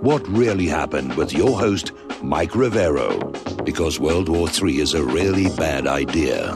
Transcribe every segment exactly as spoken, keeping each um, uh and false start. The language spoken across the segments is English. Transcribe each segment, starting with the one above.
what really happened with your host, Mike Rivero, because World War Three is a really bad idea.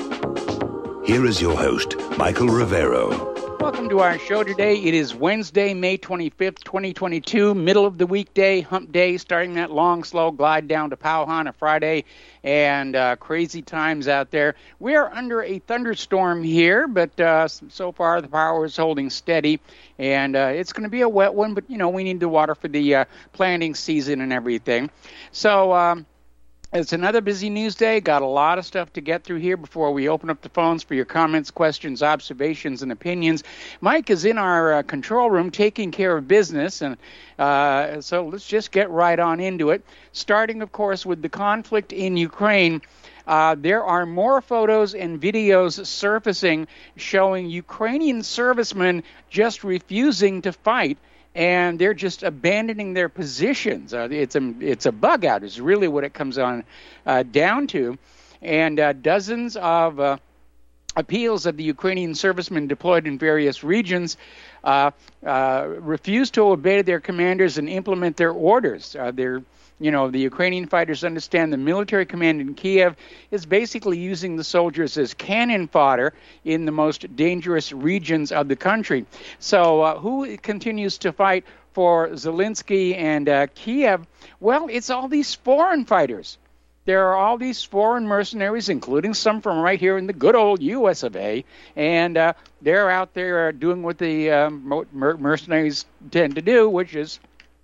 Here is your host, Michael Rivero. Welcome to our show today. It is Wednesday, May twenty-fifth, twenty twenty-two, middle of the weekday, hump day, starting that long, slow glide down to Powhatan Friday, and uh, crazy times out there. We are under a thunderstorm here, but uh, so far the power is holding steady, and uh, it's going to be a wet one, but, you know, we need the water for the uh, planting season and everything. So, um, it's another busy news day. Got a lot of stuff to get through here before we open up the phones for your comments, questions, observations, and opinions. Mike is in our uh, control room taking care of business, and uh, so let's just get right on into it. Starting, of course, with the conflict in Ukraine. Uh, there are more photos and videos surfacing showing Ukrainian servicemen just refusing to fight. And they're just abandoning their positions. Uh, it's a it's a bug out is really what it comes on uh, down to. And uh, dozens of uh, appeals of the Ukrainian servicemen deployed in various regions uh, uh, refuse to obey their commanders and implement their orders. Uh, they're You know, the Ukrainian fighters understand the military command in Kiev is basically using the soldiers as cannon fodder in the most dangerous regions of the country. So uh, who continues to fight for Zelensky and uh, Kiev? Well, it's all these foreign fighters. There are all these foreign mercenaries, including some from right here in the good old U S of A, and uh, they're out there doing what the um, mer- mercenaries tend to do, which is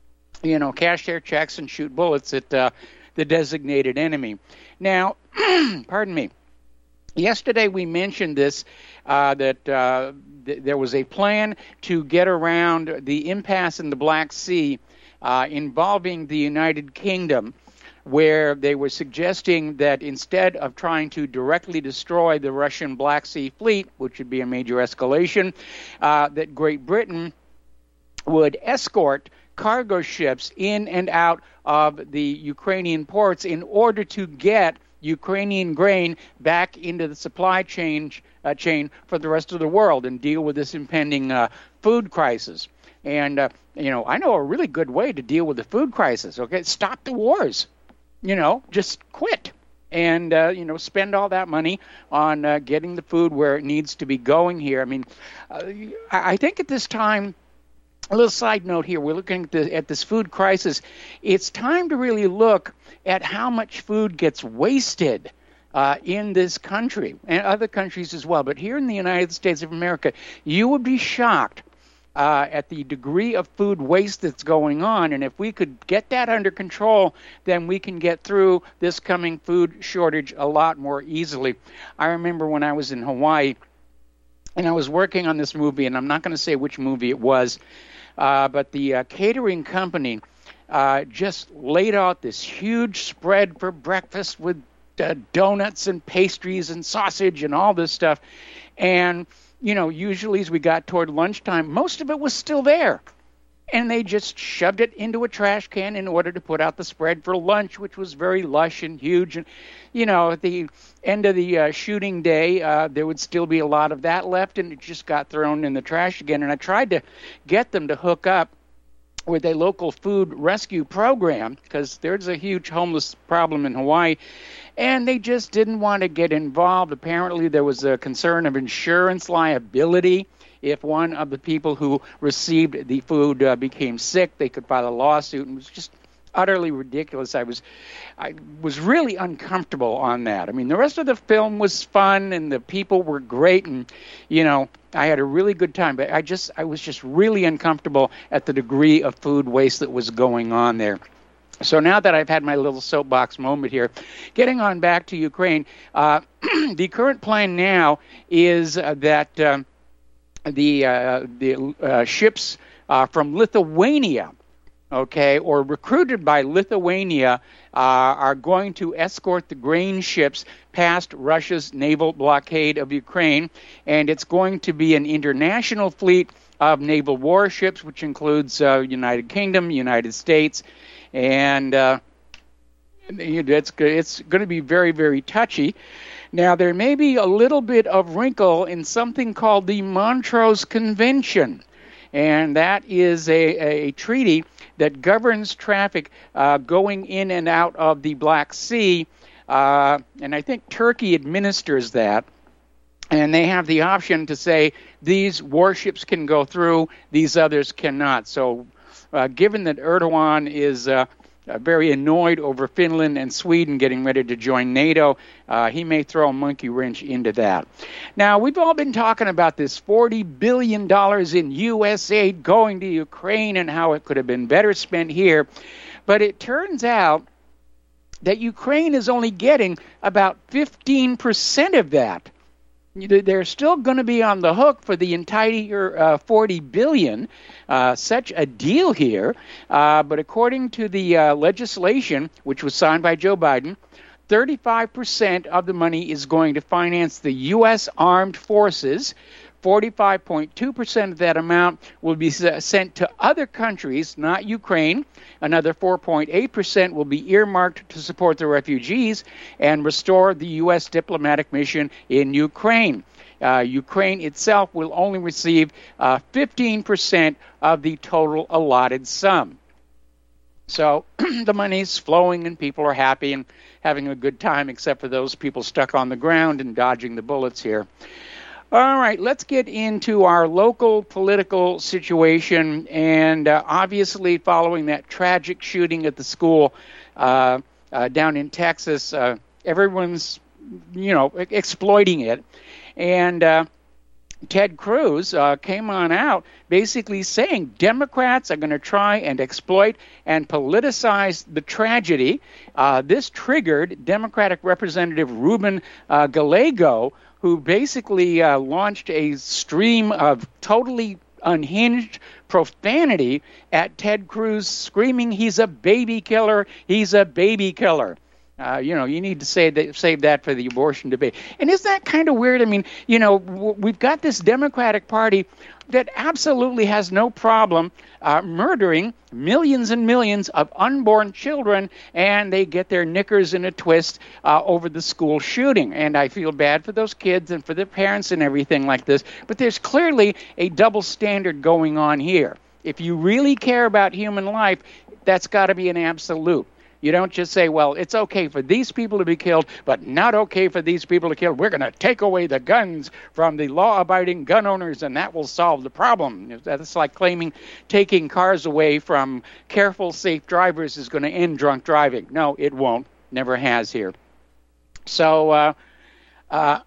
you know, cash their checks and shoot bullets at uh, the designated enemy. Now, pardon me, yesterday we mentioned this, uh, that uh, th- there was a plan to get around the impasse in the Black Sea uh, involving the United Kingdom, where they were suggesting that instead of trying to directly destroy the Russian Black Sea fleet, which would be a major escalation, uh, that Great Britain would escort cargo ships in and out of the Ukrainian ports in order to get Ukrainian grain back into the supply chain uh, chain for the rest of the world and deal with this impending uh, food crisis. And, uh, you know, I know a really good way to deal with the food crisis, okay? Stop the wars. You know, just quit. And, uh, you know, spend all that money on uh, getting the food where it needs to be going here. I mean, uh, I think at this time, a little side note here, we're looking at, the, at this food crisis. It's time to really look at how much food gets wasted uh, in this country and other countries as well. But here in the United States of America, you would be shocked uh, at the degree of food waste that's going on. And if we could get that under control, then we can get through this coming food shortage a lot more easily. I remember when I was in Hawaii, and I was working on this movie, and I'm not going to say which movie it was, Uh, but the uh, catering company uh, just laid out this huge spread for breakfast with uh, donuts and pastries and sausage and all this stuff. And, you know, usually as we got toward lunchtime, most of it was still there. And they just shoved it into a trash can in order to put out the spread for lunch, which was very lush and huge. And, you know, at the end of the uh, shooting day, uh, there would still be a lot of that left, and it just got thrown in the trash again. And I tried to get them to hook up with a local food rescue program because there's a huge homeless problem in Hawaii, and they just didn't want to get involved. Apparently, there was a concern of insurance liability. If one of the people who received the food uh, became sick, they could file a lawsuit, and it was just utterly ridiculous. I was, I was really uncomfortable on that. I mean, the rest of the film was fun, and the people were great, and you know, I had a really good time. But I just, I was just really uncomfortable at the degree of food waste that was going on there. So now that I've had my little soapbox moment here, getting on back to Ukraine, uh, the current plan now is uh, that. Uh, the uh, the uh, ships uh, from Lithuania, okay, or recruited by Lithuania, uh, are going to escort the grain ships past Russia's naval blockade of Ukraine, and it's going to be an international fleet of naval warships, which includes uh, United Kingdom, United States, and uh, it's it's going to be very, very touchy. Now, there may be a little bit of wrinkle in something called the Montrose Convention, and that is a, a treaty that governs traffic uh, going in and out of the Black Sea. Uh, and I think Turkey administers that. And they have the option to say these warships can go through, these others cannot. So uh, given that Erdogan is uh, uh, very annoyed over Finland and Sweden getting ready to join NATO, uh, he may throw a monkey wrench into that. Now, we've all been talking about this forty billion dollars in U S aid going to Ukraine and how it could have been better spent here. But it turns out that Ukraine is only getting about fifteen percent of that. They're still going to be on the hook for the entire uh, forty billion dollars. Uh, such a deal here. Uh, but according to the uh, legislation, which was signed by Joe Biden, thirty-five percent of the money is going to finance the U S armed forces. forty-five point two percent of that amount will be sent to other countries, not Ukraine. Another four point eight percent will be earmarked to support the refugees and restore the U S diplomatic mission in Ukraine. Uh, Ukraine itself will only receive uh, fifteen percent of the total allotted sum. So the money's flowing and people are happy and having a good time, except for those people stuck on the ground and dodging the bullets here. All right, let's get into our local political situation. And uh, obviously, following that tragic shooting at the school uh, uh, down in Texas, uh, everyone's, you know, exploiting it. And uh, Ted Cruz uh, came on out basically saying Democrats are going to try and exploit and politicize the tragedy. Uh, this triggered Democratic Representative Ruben uh, Gallego, who basically uh, launched a stream of totally unhinged profanity at Ted Cruz, screaming he's a baby killer, he's a baby killer. Uh, you know, you need to say that, save that for the abortion debate. And isn't that kind of weird? I mean, you know, w- we've got this Democratic Party that absolutely has no problem uh, murdering millions and millions of unborn children, and they get their knickers in a twist uh, over the school shooting. And I feel bad for those kids and for their parents and everything like this. But there's clearly a double standard going on here. If you really care about human life, that's got to be an absolute. You don't just say, well, it's okay for these people to be killed, but not okay for these people to kill. We're going to take away the guns from the law-abiding gun owners, and that will solve the problem. That's like claiming taking cars away from careful, safe drivers is going to end drunk driving. No, it won't. Never has here. So uh, uh,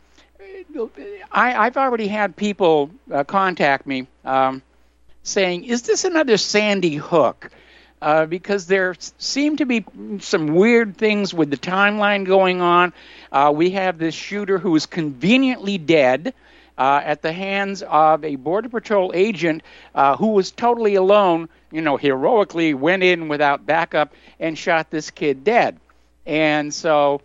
I, I've already had people uh, contact me um, saying, is this another Sandy Hook? Uh, because there seem to be some weird things with the timeline going on. Uh, we have this shooter who is conveniently dead uh, at the hands of a Border Patrol agent uh, who was totally alone, you know, heroically went in without backup and shot this kid dead. And so,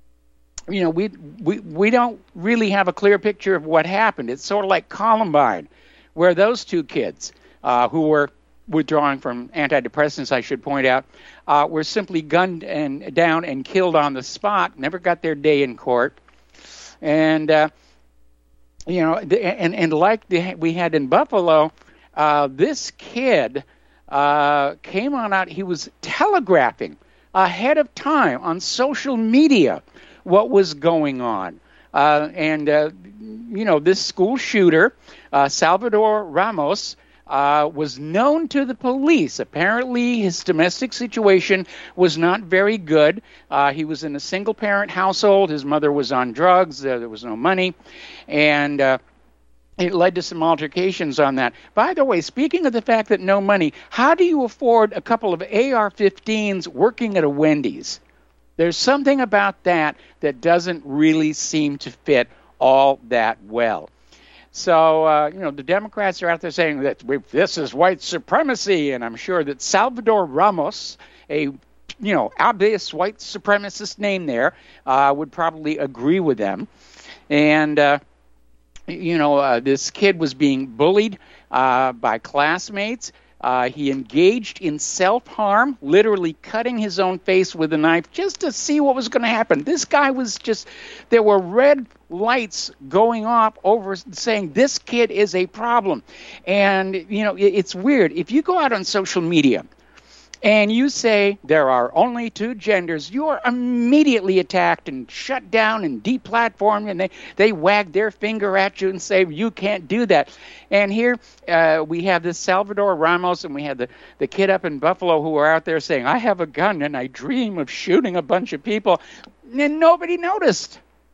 you know, we we we don't really have a clear picture of what happened. It's sort of like Columbine, where those two kids uh, who were withdrawing from antidepressants, I should point out, uh, were simply gunned and down and killed on the spot, never got their day in court. And, uh, you know, the, and, and like the, we had in Buffalo, uh, this kid uh, came on out, he was telegraphing ahead of time on social media what was going on. Uh, and, uh, you know, this school shooter, uh, Salvador Ramos, Uh, was known to the police. Apparently, his domestic situation was not very good. Uh, he was in a single-parent household. His mother was on drugs. Uh, there was no money. And uh, it led to some altercations on that. By the way, speaking of the fact that no money, how do you afford a couple of A R fifteens working at a Wendy's? There's something about that that doesn't really seem to fit all that well. So, uh, you know, the Democrats are out there saying that we, this is white supremacy, and I'm sure that Salvador Ramos, a, you know, obvious white supremacist name there, uh, would probably agree with them. And, uh, you know, uh, this kid was being bullied uh, by classmates. Uh, he engaged in self-harm, literally cutting his own face with a knife just to see what was going to happen. This guy was just, there were red lights going off over saying this kid is a problem. And, you know, it, it's weird. If you go out on social media and you say there are only two genders, you are immediately attacked and shut down and deplatformed, and they, they wag their finger at you and say, you can't do that. And here uh, we have this Salvador Ramos, and we have the, the kid up in Buffalo who are out there saying, I have a gun and I dream of shooting a bunch of people. And nobody noticed.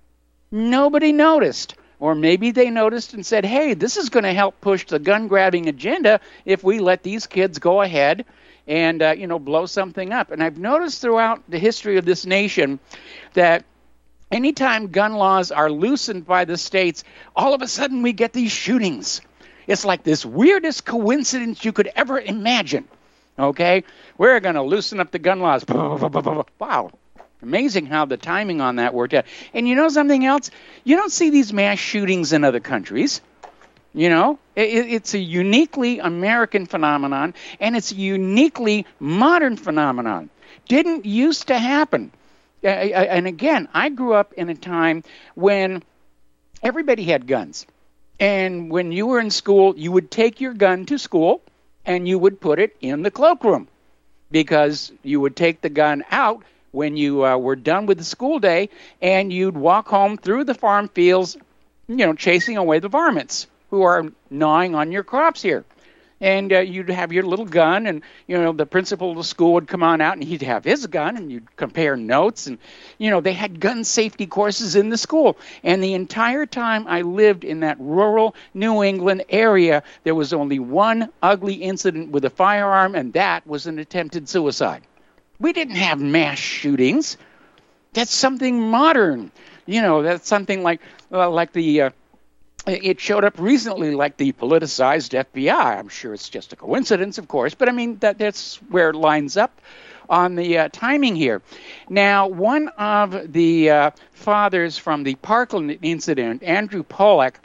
Nobody noticed. Or maybe they noticed and said, hey, this is going to help push the gun-grabbing agenda if we let these kids go ahead and, uh, you know, blow something up. And I've noticed throughout the history of this nation that anytime gun laws are loosened by the states, all of a sudden we get these shootings. It's like this weirdest coincidence you could ever imagine. Okay? We're going to loosen up the gun laws. Wow. Amazing how the timing on that worked out. And you know something else? You don't see these mass shootings in other countries. You know, it, it's a uniquely American phenomenon, and it's a uniquely modern phenomenon. Didn't used to happen. Uh, and again, I grew up in a time when everybody had guns. And when you were in school, you would take your gun to school, and you would put it in the cloakroom, because you would take the gun out when you uh, were done with the school day, and you'd walk home through the farm fields, you know, chasing away the varmints who are gnawing on your crops here. And uh, you'd have your little gun, and, you know, the principal of the school would come on out, and he'd have his gun, and you'd compare notes. And, you know, they had gun safety courses in the school. And the entire time I lived in that rural New England area, there was only one ugly incident with a firearm, and that was an attempted suicide. We didn't have mass shootings. That's something modern. You know, that's something like uh, like the, uh, it showed up recently like the politicized F B I. I'm sure it's just a coincidence, of course, but I mean, that that's where it lines up on the uh, timing here. Now, one of the uh, fathers from the Parkland incident, Andrew Pollack,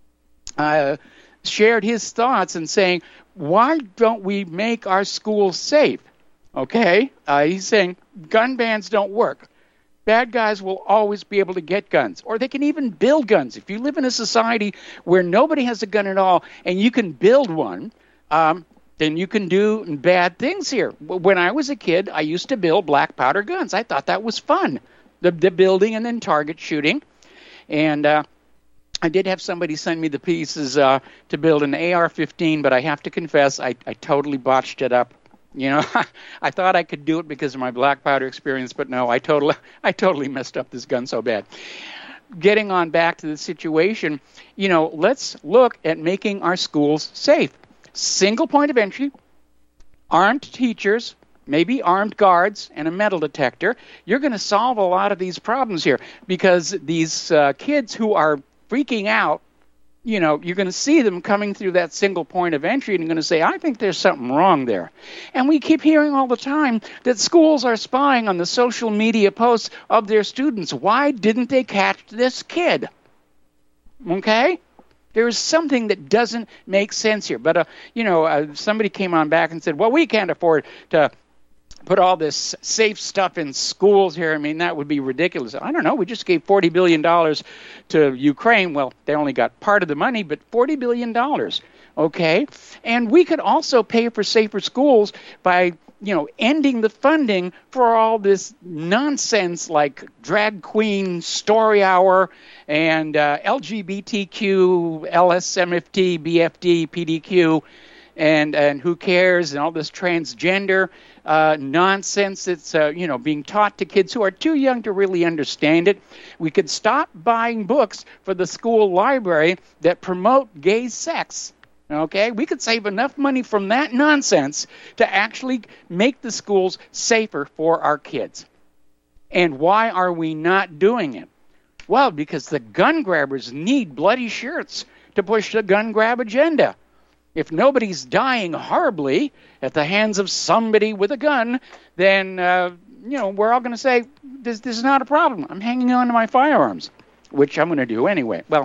uh, shared his thoughts and saying, why don't we make our schools safe? Okay, uh, he's saying gun bans don't work. Bad guys will always be able to get guns, or they can even build guns. If you live in a society where nobody has a gun at all and you can build one, um, then you can do bad things here. When I was a kid, I used to build black powder guns. I thought that was fun, the, the building and then target shooting. And uh, I did have somebody send me the pieces uh, to build an A R fifteen, but I have to confess I, I totally botched it up. You know, I thought I could do it because of my black powder experience, but no, I totally, I totally messed up this gun so bad. Getting on back to the situation, you know, let's look at making our schools safe. Single point of entry, armed teachers, maybe armed guards, and a metal detector. You're going to solve a lot of these problems here, because these uh, kids who are freaking out, you know, you're going to see them coming through that single point of entry, and you're going to say, I think there's something wrong there. And we keep hearing all the time that schools are spying on the social media posts of their students. Why didn't they catch this kid? Okay? There is something that doesn't make sense here. But, uh, you know, uh, somebody came on back and said, well, we can't afford to put all this safe stuff in schools here. I mean, that would be ridiculous. I don't know. We just gave forty billion dollars to Ukraine. Well, they only got part of the money, but forty billion dollars. Okay? And we could also pay for safer schools by, you know, ending the funding for all this nonsense like drag queen story hour and uh, L G B T Q, L S M F T, B F D, P D Q, and, and who cares, and all this transgender Uh, nonsense that's, uh, you know, being taught to kids who are too young to really understand it. We could stop buying books for the school library that promote gay sex, okay? We could save enough money from that nonsense to actually make the schools safer for our kids. And why are we not doing it? Well, because the gun grabbers need bloody shirts to push the gun grab agenda. If nobody's dying horribly at the hands of somebody with a gun, then, uh, you know, we're all going to say, this, this is not a problem. I'm hanging on to my firearms, which I'm going to do anyway. Well,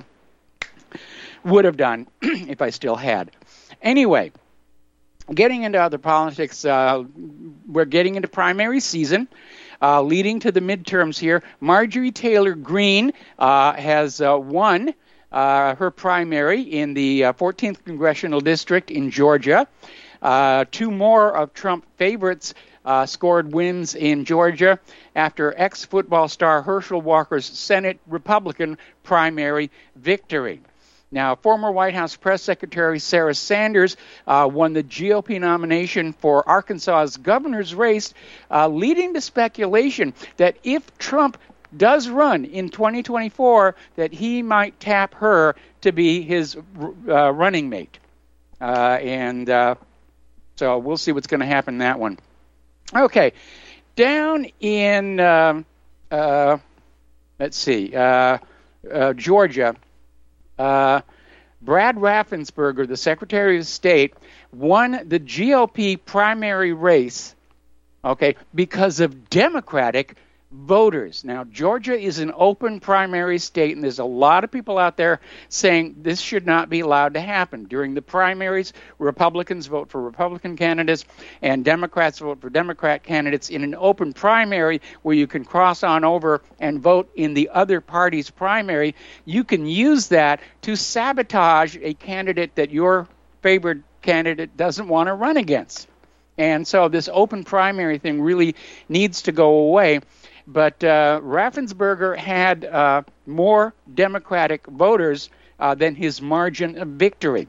would have done if I still had. Anyway, getting into other politics, uh, we're getting into primary season. Uh, leading to the midterms here, Marjorie Taylor Greene uh, has uh, won Uh, her primary in the uh, fourteenth Congressional District in Georgia. Uh, two more of Trump favorites uh, scored wins in Georgia after ex-football star Herschel Walker's Senate Republican primary victory. Now, former White House Press Secretary Sarah Sanders uh, won the G O P nomination for Arkansas's governor's race, uh, leading to speculation that if Trump does run in twenty twenty-four, that he might tap her to be his uh, running mate. Uh, and uh, so we'll see what's going to happen in that one. Okay, down in, um, uh, let's see, uh, uh, Georgia, Uh, Brad Raffensperger, the Secretary of State, won the G O P primary race, okay, because of Democratic voters. Now, Georgia is an open primary state, and there's a lot of people out there saying this should not be allowed to happen. During the primaries, Republicans vote for Republican candidates, and Democrats vote for Democrat candidates in an open primary where you can cross on over and vote in the other party's primary. You can use that to sabotage a candidate that your favored candidate doesn't want to run against. And so this open primary thing really needs to go away. But uh, Raffensperger had uh, more Democratic voters uh, than his margin of victory.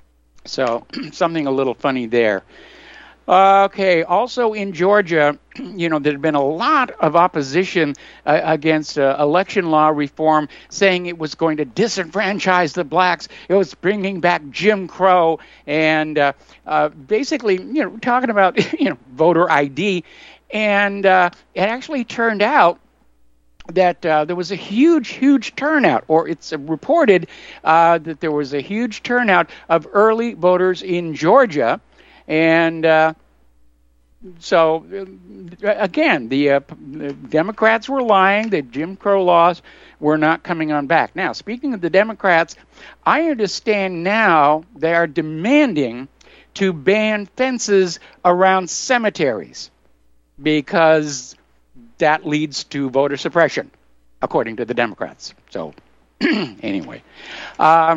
So something a little funny there. Uh, okay, also in Georgia, you know, there had been a lot of opposition uh, against uh, election law reform, saying it was going to disenfranchise the blacks. It was bringing back Jim Crow, and uh, uh, basically, you know, talking about, you know, voter I D. And uh, it actually turned out that uh, there was a huge, huge turnout, or it's uh, reported uh, that there was a huge turnout of early voters in Georgia. And uh, so, uh, again, the, uh, the Democrats were lying. The Jim Crow laws were not coming on back. Now, speaking of the Democrats, I understand now they are demanding to ban fences around cemeteries, because that leads to voter suppression, according to the Democrats. So, anyway. Uh,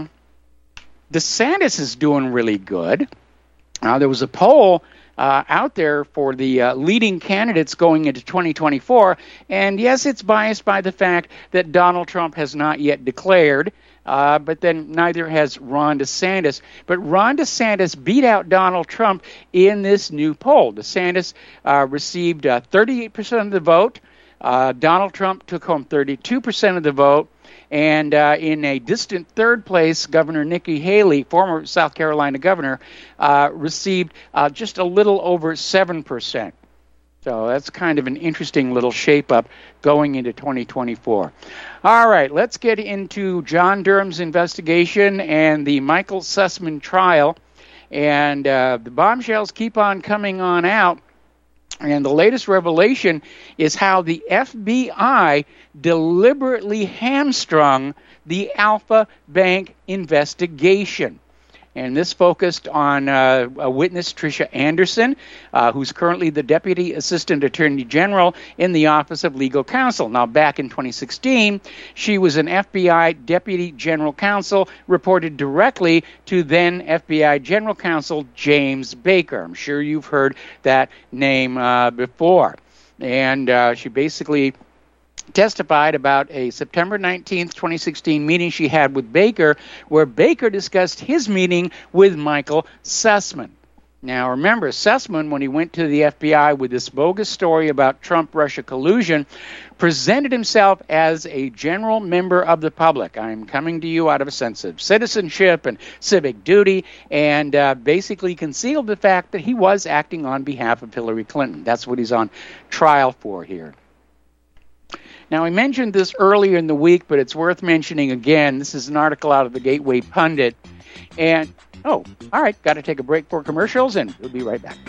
DeSantis is doing really good. Uh, there was a poll uh, out there for the uh, leading candidates going into twenty twenty-four, and yes, it's biased by the fact that Donald Trump has not yet declared, Uh, but then neither has Ron DeSantis. But Ron DeSantis beat out Donald Trump in this new poll. DeSantis uh, received uh, thirty-eight percent of the vote. Uh, Donald Trump took home thirty-two percent of the vote. And uh, in a distant third place, Governor Nikki Haley, former South Carolina governor, uh, received uh, just a little over seven percent. So that's kind of an interesting little shape-up going into twenty twenty-four. All right, let's get into John Durham's investigation and the Michael Sussman trial. And uh, the bombshells keep on coming on out. And the latest revelation is how the F B I deliberately hamstrung the Alpha Bank investigation. And this focused on uh, a witness, Tricia Anderson, uh, who's currently the Deputy Assistant Attorney General in the Office of Legal Counsel. Now, back in twenty sixteen, she was an F B I Deputy General Counsel, reported directly to then F B I General Counsel James Baker. I'm sure you've heard that name uh, before. And uh, she basically testified about a September nineteenth, twenty sixteen meeting she had with Baker, where Baker discussed his meeting with Michael Sussman. Now, remember, Sussman, when he went to the F B I with this bogus story about Trump-Russia collusion, presented himself as a general member of the public. I'm coming to you out of a sense of citizenship and civic duty, and uh, basically concealed the fact that he was acting on behalf of Hillary Clinton. That's what he's on trial for here. Now, I mentioned this earlier in the week, but it's worth mentioning again. This is an article out of the Gateway Pundit. And, oh, all right, got to take a break for commercials, and we'll be right back.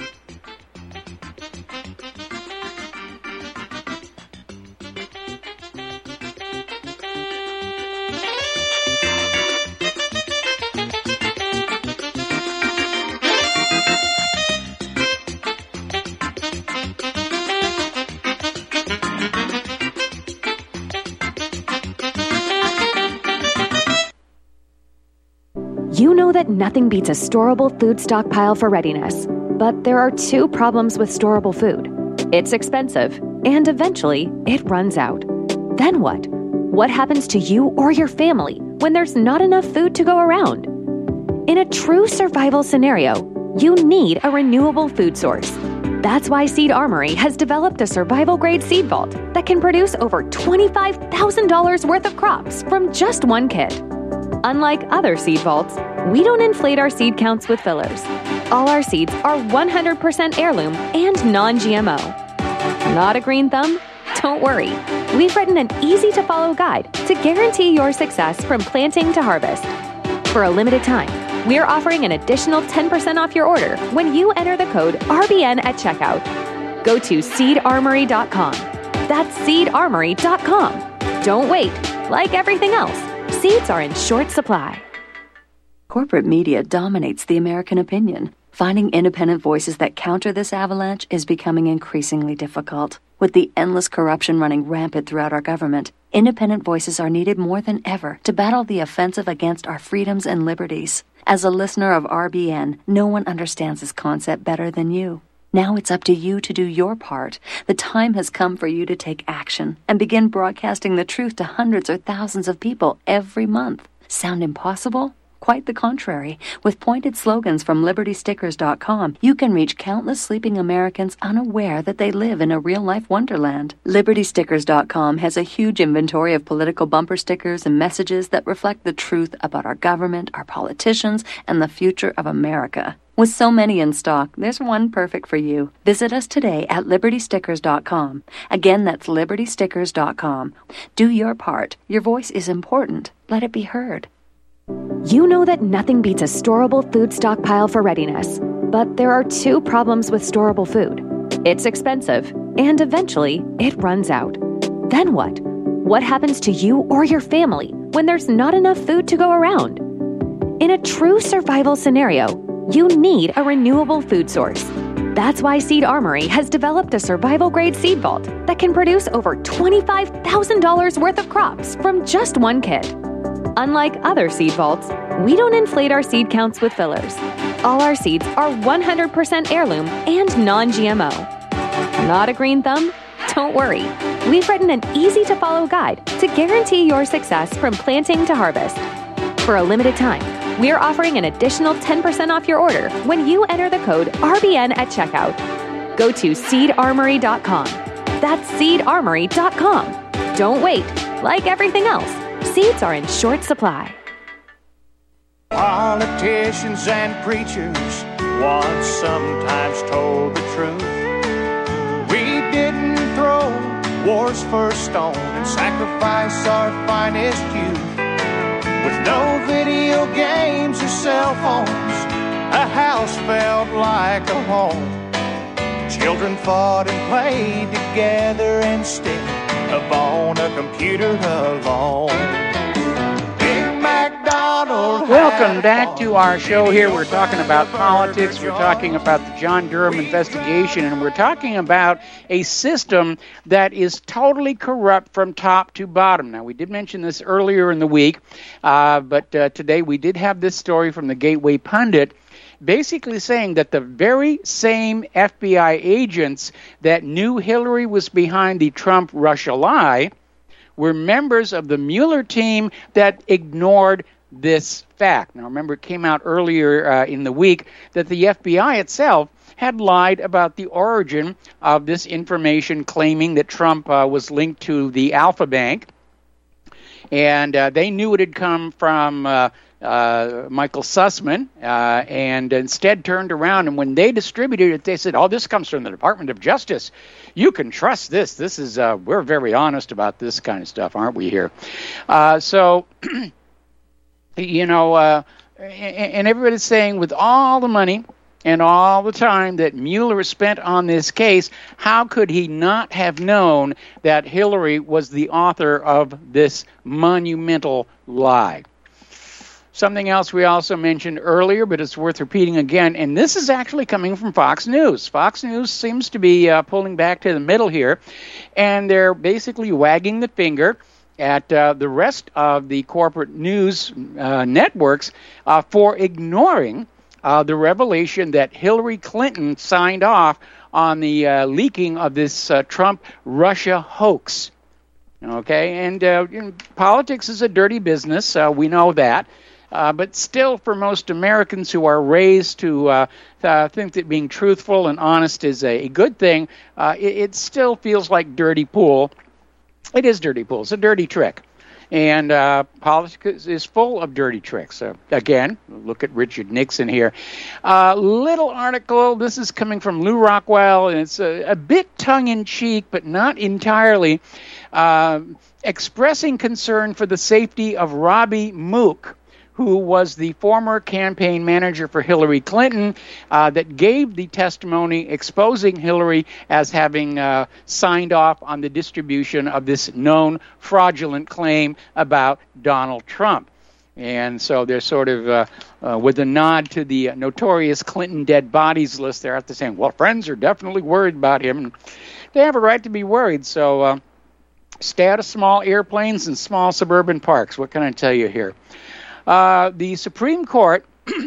You know that nothing beats a storable food stockpile for readiness. But there are two problems with storable food. It's expensive, and eventually it runs out. Then what? What happens to you or your family when there's not enough food to go around? In a true survival scenario, you need a renewable food source. That's why Seed Armory has developed a survival-grade seed vault that can produce over twenty-five thousand dollars worth of crops from just one kit. Unlike other seed vaults, we don't inflate our seed counts with fillers. All our seeds are one hundred percent heirloom and non-G M O. Not a green thumb? Don't worry. We've written an easy-to-follow guide to guarantee your success from planting to harvest. For a limited time, we're offering an additional ten percent off your order when you enter the code R B N at checkout. Go to seed armory dot com. That's seed armory dot com. Don't wait. Like everything else, seeds are in short supply. Corporate media dominates the American opinion. Finding independent voices that counter this avalanche is becoming increasingly difficult. With the endless corruption running rampant throughout our government, independent voices are needed more than ever to battle the offensive against our freedoms and liberties. As a listener of R B N, no one understands this concept better than you. Now it's up to you to do your part. The time has come for you to take action and begin broadcasting the truth to hundreds or thousands of people every month. Sound impossible? Quite the contrary. With pointed slogans from liberty stickers dot com, you can reach countless sleeping Americans unaware that they live in a real-life wonderland. liberty stickers dot com has a huge inventory of political bumper stickers and messages that reflect the truth about our government, our politicians, and the future of America. With so many in stock, there's one perfect for you. Visit us today at liberty stickers dot com. Again, that's liberty stickers dot com. Do your part. Your voice is important. Let it be heard. You know that nothing beats a storable food stockpile for readiness. But there are two problems with storable food. It's expensive, and eventually it runs out. Then what? What happens to you or your family when there's not enough food to go around? In a true survival scenario, you need a renewable food source. That's why Seed Armory has developed a survival-grade seed vault that can produce over twenty-five thousand dollars worth of crops from just one kit. Unlike other seed vaults, we don't inflate our seed counts with fillers. All our seeds are one hundred percent heirloom and non-G M O. Not a green thumb? Don't worry. We've written an easy-to-follow guide to guarantee your success from planting to harvest. For a limited time, we're offering an additional ten percent off your order when you enter the code R B N at checkout. Go to seed armory dot com. That's seed armory dot com. Don't wait. Like everything else, seeds are in short supply. Politicians and preachers once sometimes told the truth. We didn't throw war's first stone and sacrifice our finest youth. With no video games or cell phones, a house felt like a home. Children fought and played together instead of on a computer alone. Big McDonald. Welcome back to our show here. We're talking about politics. We're talking about the John Durham investigation, and we're talking about a system that is totally corrupt from top to bottom. Now, we did mention this earlier in the week, uh, but uh, today we did have this story from the Gateway Pundit, basically saying that the very same F B I agents that knew Hillary was behind the Trump-Russia lie were members of the Mueller team that ignored this fact. Now, remember, it came out earlier uh, in the week that the F B I itself had lied about the origin of this information, claiming that Trump uh, was linked to the Alpha Bank. And uh, they knew it had come from uh, uh, Michael Sussman, uh, and instead turned around, and when they distributed it, they said, oh, this comes from the Department of Justice. You can trust this. This is, uh, we're very honest about this kind of stuff, aren't we here? Uh, so, you know, uh, and everybody's saying with all the money and all the time that Mueller spent on this case, how could he not have known that Hillary was the author of this monumental lie? Something else we also mentioned earlier, but it's worth repeating again, and this is actually coming from Fox News. Fox News seems to be uh, pulling back to the middle here, and they're basically wagging the finger at uh, the rest of the corporate news uh, networks uh, for ignoring uh, the revelation that Hillary Clinton signed off on the uh, leaking of this uh, Trump-Russia hoax. Okay, and uh, you know, politics is a dirty business. Uh, we know that. Uh, but still, for most Americans who are raised to uh, uh, think that being truthful and honest is a, a good thing, uh, it, it still feels like dirty pool. It is dirty pool. It's a dirty trick. And uh, politics is full of dirty tricks. Uh, again, look at Richard Nixon here. Uh, little article. This is coming from Lou Rockwell, and it's a, a bit tongue-in-cheek, but not entirely, uh, expressing concern for the safety of Robbie Mook, who was the former campaign manager for Hillary Clinton, uh, that gave the testimony exposing Hillary as having uh, signed off on the distribution of this known fraudulent claim about Donald Trump. And so they're sort of, uh, uh, with a nod to the notorious Clinton dead bodies list, they're out there saying, well, friends are definitely worried about him. And they have a right to be worried, so uh, stay out of small airplanes and small suburban parks. What can I tell you here? Uh, the Supreme Court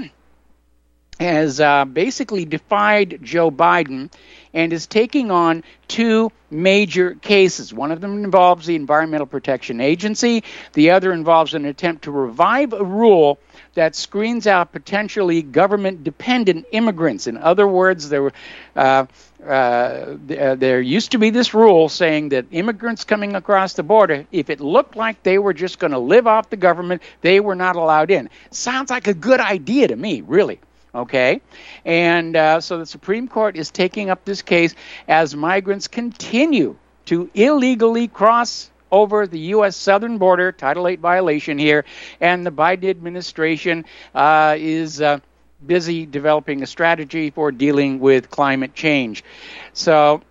has uh, basically defied Joe Biden and is taking on two major cases. One of them involves the Environmental Protection Agency. The other involves an attempt to revive a rule that screens out potentially government-dependent immigrants. In other words, there were, uh, uh, th- there used to be this rule saying that immigrants coming across the border, if it looked like they were just going to live off the government, they were not allowed in. Sounds like a good idea to me, really. Okay, and uh, so the Supreme Court is taking up this case as migrants continue to illegally cross over the U S southern border, Title eight violation here, and the Biden administration uh, is uh, busy developing a strategy for dealing with climate change. So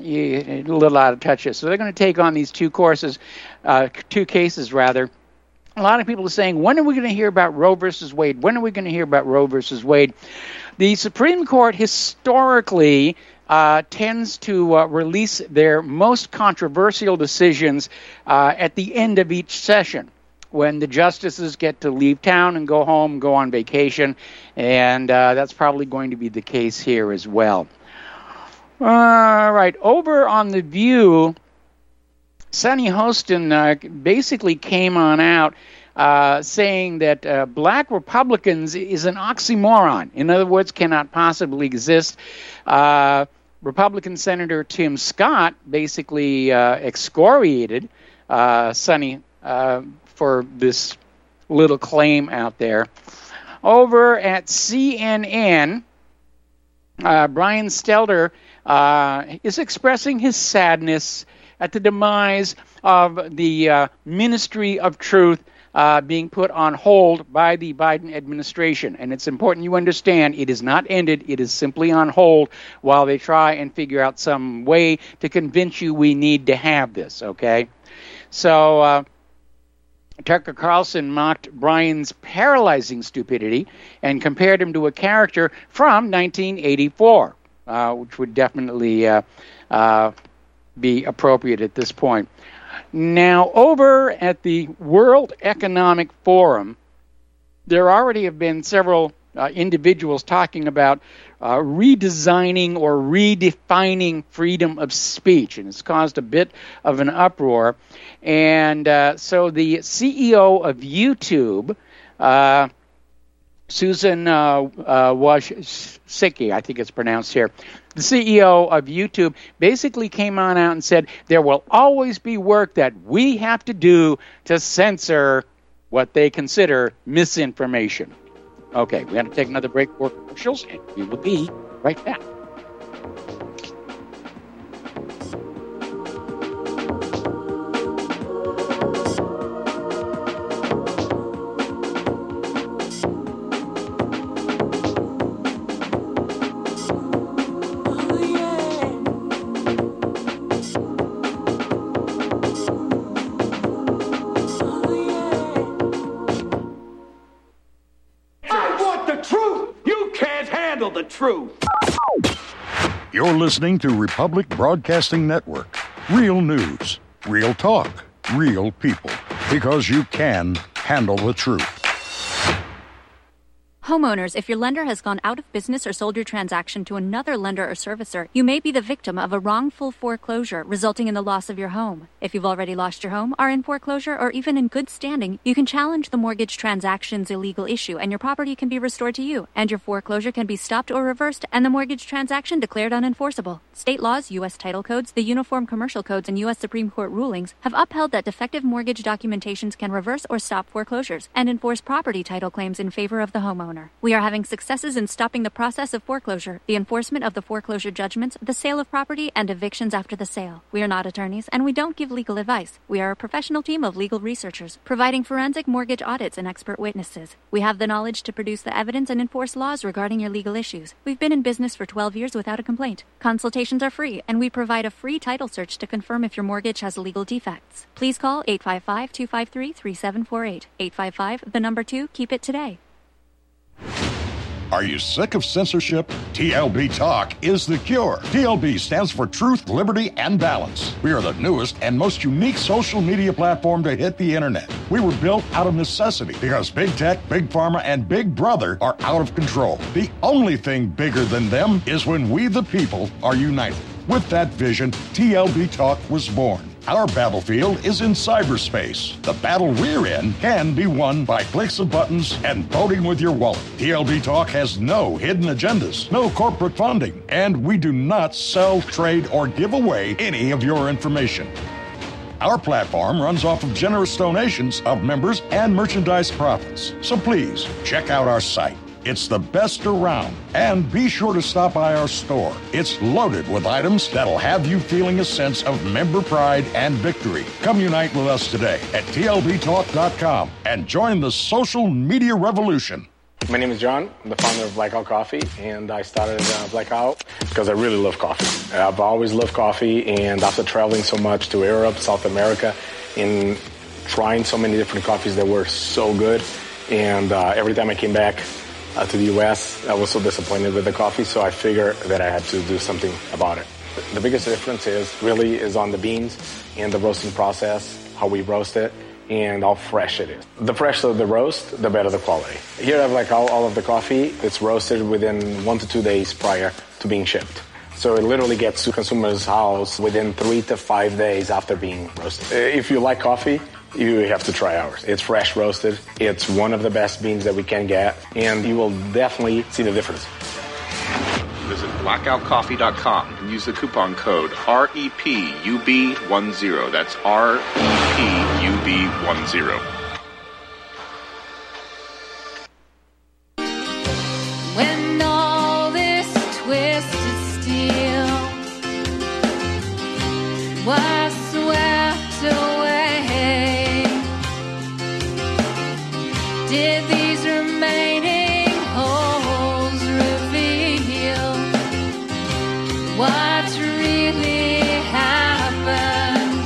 a little out of touch here. So they're going to take on these two courses, uh, two cases rather. A lot of people are saying, when are we going to hear about Roe versus Wade? When are we going to hear about Roe versus Wade? The Supreme Court historically uh, tends to uh, release their most controversial decisions uh, at the end of each session, when the justices get to leave town and go home, go on vacation, and uh, that's probably going to be the case here as well. All right, over on The View, Sunny Hostin uh, basically came on out uh, saying that uh, black Republicans is an oxymoron. In other words, cannot possibly exist. Uh, Republican Senator Tim Scott basically uh, excoriated uh, Sunny uh, for this little claim out there. Over at C N N, uh, Brian Stelter uh, is expressing his sadness at the demise of the uh, Ministry of Truth uh, being put on hold by the Biden administration. And it's important you understand it is not ended. It is simply on hold while they try and figure out some way to convince you we need to have this, okay? So uh, Tucker Carlson mocked Brian's paralyzing stupidity and compared him to a character from nineteen eighty-four, uh, which would definitely uh, uh, be appropriate at this point. Now, over at the World Economic Forum, there already have been several uh, individuals talking about uh, redesigning or redefining freedom of speech, and it's caused a bit of an uproar. And uh, so the C E O of YouTube, uh, Susan uh, uh, Wojcicki, I think it's pronounced here, the C E O of YouTube basically came on out and said there will always be work that we have to do to censor what they consider misinformation. Okay, we have to take another break for commercials, and we will be right back. Truth. You're listening to Republic Broadcasting Network. Real news, real talk, real people. Because you can handle the truth. Homeowners, if your lender has gone out of business or sold your transaction to another lender or servicer, you may be the victim of a wrongful foreclosure, resulting in the loss of your home. If you've already lost your home, are in foreclosure, or even in good standing, you can challenge the mortgage transaction's illegal issue, and your property can be restored to you, and your foreclosure can be stopped or reversed, and the mortgage transaction declared unenforceable. State laws, U S title codes, the Uniform Commercial Codes, and U S Supreme Court rulings have upheld that defective mortgage documentations can reverse or stop foreclosures and enforce property title claims in favor of the homeowner. We are having successes in stopping the process of foreclosure, the enforcement of the foreclosure judgments, the sale of property, and evictions after the sale. We are not attorneys, and we don't give legal advice. We are a professional team of legal researchers, providing forensic mortgage audits and expert witnesses. We have the knowledge to produce the evidence and enforce laws regarding your legal issues. We've been in business for twelve years without a complaint. Consultations are free, and we provide a free title search to confirm if your mortgage has legal defects. Please call eight five five, two five three, three seven four eight. eight five five, the number two, keep it today. Are you sick of censorship? T L B Talk is the cure. T L B stands for Truth, Liberty, and Balance. We are the newest and most unique social media platform to hit the internet. We were built out of necessity because Big Tech, Big Pharma, and Big Brother are out of control. The only thing bigger than them is when we, the people, are united. With that vision, T L B Talk was born. Our battlefield is in cyberspace. The battle we're in can be won by clicks of buttons and voting with your wallet. T L B Talk has no hidden agendas, no corporate funding, and we do not sell, trade, or give away any of your information. Our platform runs off of generous donations of members and merchandise profits. So please, check out our site. It's the best around. And be sure to stop by our store. It's loaded with items that'll have you feeling a sense of member pride and victory. Come unite with us today at T L B talk dot com and join the social media revolution. My name is John. I'm the founder of Blackout Coffee, and I started uh, Blackout because I really love coffee. I've always loved coffee, and after traveling so much to Europe, South America, and trying so many different coffees that were so good, and uh, every time I came back Uh, to the U S, I was so disappointed with the coffee, so I figured that I had to do something about it. The biggest difference is really is on the beans and the roasting process, how we roast it, and how fresh it is. The fresher the roast, the better the quality. Here I have like all, all of the coffee. It's roasted within one to two days prior to being shipped. So it literally gets to consumer's house within three to five days after being roasted. If you like coffee, you have to try ours. It's fresh roasted. It's one of the best beans that we can get, and you will definitely see the difference. Visit blackout coffee dot com and use the coupon code R E P U B ten. That's R E P U B ten. When all this twisted steel was swept away, did these remaining holes reveal what really happened?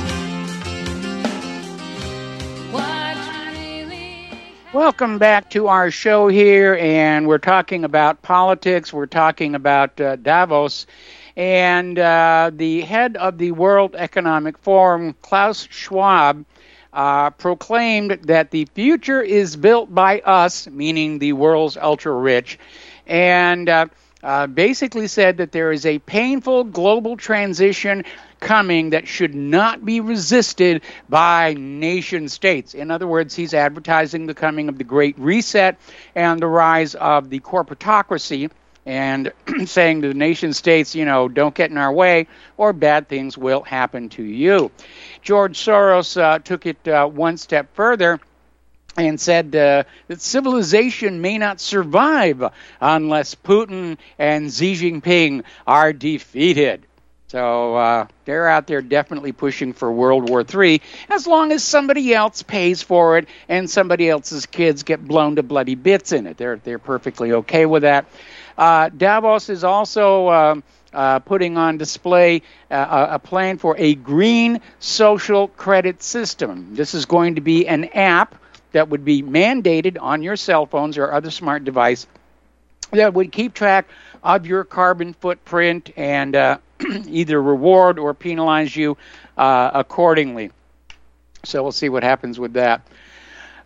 What really happened? Welcome back to our show here, and we're talking about politics. We're talking about uh, Davos. And uh, the head of the World Economic Forum, Klaus Schwab, Uh, proclaimed that the future is built by us, meaning the world's ultra-rich, and uh, uh, basically said that there is a painful global transition coming that should not be resisted by nation states. In other words, he's advertising the coming of the Great Reset and the rise of the corporatocracy, and saying to the nation states, you know, don't get in our way or bad things will happen to you. George Soros uh, took it uh, one step further and said uh, that civilization may not survive unless Putin and Xi Jinping are defeated. So uh, they're out there definitely pushing for World War Three, as long as somebody else pays for it and somebody else's kids get blown to bloody bits in it. They're they're perfectly okay with that. Uh, Davos is also um, uh, putting on display uh, a plan for a green social credit system. This is going to be an app that would be mandated on your cell phones or other smart device that would keep track of your carbon footprint and uh, either reward or penalize you uh, accordingly. So we'll see what happens with that.